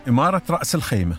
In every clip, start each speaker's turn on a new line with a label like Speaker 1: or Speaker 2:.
Speaker 1: إمارة رأس الخيمة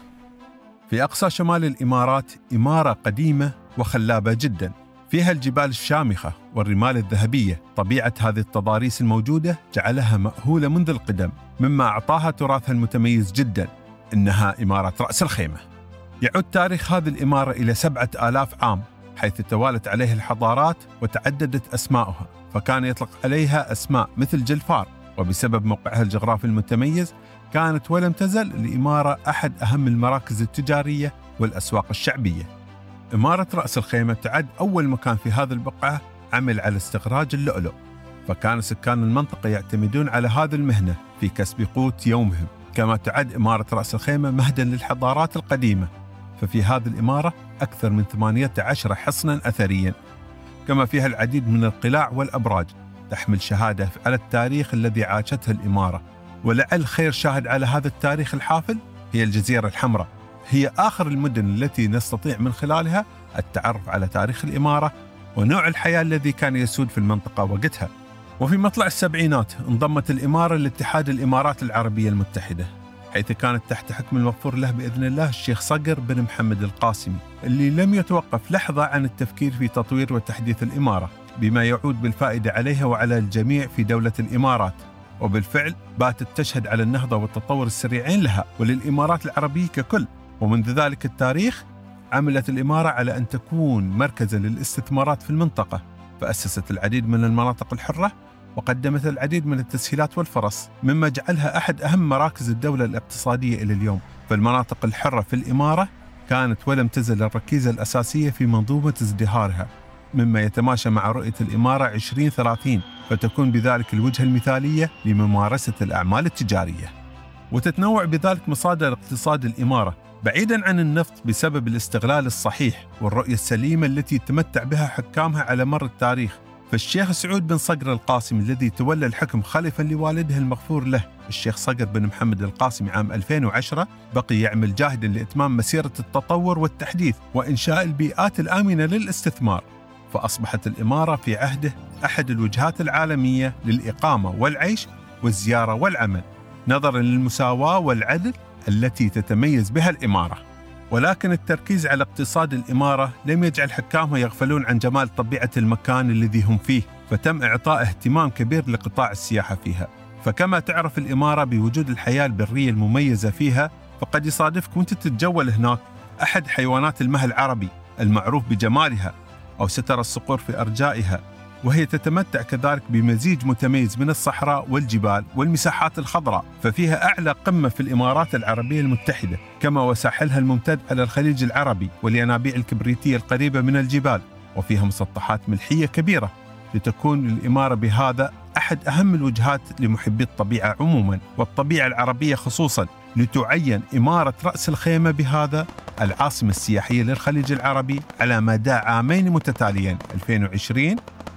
Speaker 1: في أقصى شمال الإمارات، إمارة قديمة وخلابة جداً، فيها الجبال الشامخة والرمال الذهبية. طبيعة هذه التضاريس الموجودة جعلها مأهولة منذ القدم، مما أعطاها تراثها المتميز جداً، إنها إمارة رأس الخيمة. يعود تاريخ هذه الإمارة إلى 7000 عام، حيث توالت عليها الحضارات وتعددت أسماؤها، فكان يطلق عليها أسماء مثل جلفار، وبسبب موقعها الجغرافي المتميز كانت ولم تزل الإمارة أحد أهم المراكز التجارية والأسواق الشعبية. إمارة رأس الخيمة تعد أول مكان في هذه البقعة عمل على استخراج اللؤلؤ، فكان سكان المنطقة يعتمدون على هذه المهنة في كسب قوت يومهم. كما تعد إمارة رأس الخيمة مهدا للحضارات القديمة، ففي هذه الإمارة أكثر من 18 حصنا أثريا، كما فيها العديد من القلاع والأبراج تحمل شهادة على التاريخ الذي عاشته الإمارة. ولعل خير شاهد على هذا التاريخ الحافل هي الجزيرة الحمراء، هي آخر المدن التي نستطيع من خلالها التعرف على تاريخ الإمارة ونوع الحياة الذي كان يسود في المنطقة وقتها. وفي مطلع السبعينات انضمت الإمارة لاتحاد الإمارات العربية المتحدة، حيث كانت تحت حكم المغفور له بإذن الله الشيخ صقر بن محمد القاسمي، اللي لم يتوقف لحظة عن التفكير في تطوير وتحديث الإمارة بما يعود بالفائدة عليها وعلى الجميع في دولة الإمارات. وبالفعل باتت تشهد على النهضة والتطور السريعين لها وللإمارات العربية ككل. ومنذ ذلك التاريخ عملت الإمارة على أن تكون مركزا للاستثمارات في المنطقة، فأسست العديد من المناطق الحرة وقدمت العديد من التسهيلات والفرص، مما جعلها أحد أهم مراكز الدولة الاقتصادية إلى اليوم. فالمناطق الحرة في الإمارة كانت ولم تزل الركيزة الأساسية في منظومة ازدهارها، مما يتماشى مع رؤية الإمارة 2030، فتكون بذلك الوجهة المثالية لممارسة الأعمال التجارية. وتتنوع بذلك مصادر اقتصاد الإمارة بعيداً عن النفط بسبب الاستغلال الصحيح والرؤية السليمة التي تمتع بها حكامها على مر التاريخ. فالشيخ سعود بن صقر القاسمي الذي تولى الحكم خلفاً لوالده المغفور له الشيخ صقر بن محمد القاسمي عام 2010، بقي يعمل جاهداً لإتمام مسيرة التطور والتحديث وإنشاء البيئات الآمنة للاستثمار، فأصبحت الإمارة في عهده أحد الوجهات العالمية للإقامة والعيش والزيارة والعمل، نظراً للمساواة والعدل التي تتميز بها الإمارة. ولكن التركيز على اقتصاد الإمارة لم يجعل حكامها يغفلون عن جمال طبيعة المكان الذي هم فيه، فتم إعطاء اهتمام كبير لقطاع السياحة فيها. فكما تعرف الإمارة بوجود الحياة البرية المميزة فيها، فقد يصادفك وانت تتجول هناك أحد حيوانات المها العربي المعروف بجمالها، أو سترى الصقور في أرجائها، وهي تتمتع كذلك بمزيج متميز من الصحراء والجبال والمساحات الخضراء، ففيها أعلى قمة في الإمارات العربية المتحدة، كما وساحلها الممتد على الخليج العربي والينابيع الكبريتية القريبة من الجبال، وفيها مسطحات ملحية كبيرة، لتكون الإمارة بهذا أحد أهم الوجهات لمحبي الطبيعة عموما والطبيعة العربية خصوصا، لتعين إمارة رأس الخيمة بهذا العاصمة السياحية للخليج العربي على مدى عامين متتاليين 2020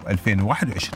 Speaker 1: و2021.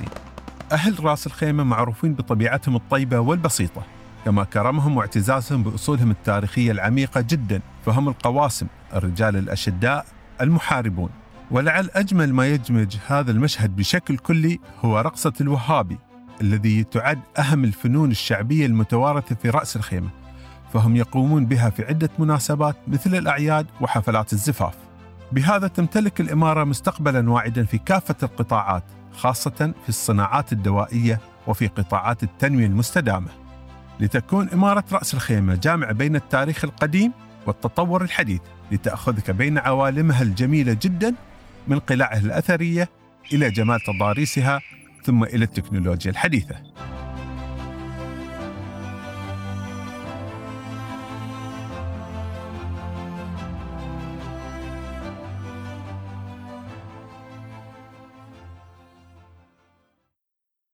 Speaker 1: أهل رأس الخيمة معروفين بطبيعتهم الطيبة والبسيطة، كما كرمهم واعتزازهم بأصولهم التاريخية العميقة جدا، فهم القواسم، الرجال الأشداء المحاربون. ولعل أجمل ما يدمج هذا المشهد بشكل كلي هو رقصة الوهابي، الذي تعد أهم الفنون الشعبية المتوارثة في رأس الخيمة، فهم يقومون بها في عدة مناسبات مثل الأعياد وحفلات الزفاف. بهذا تمتلك الإمارة مستقبلا واعدا في كافة القطاعات، خاصة في الصناعات الدوائية وفي قطاعات التنمية المستدامة، لتكون إمارة رأس الخيمة جامعة بين التاريخ القديم والتطور الحديث، لتأخذك بين عوالمها الجميلة جدا، من قلاعها الأثرية إلى جمال تضاريسها ثم إلى التكنولوجيا الحديثة.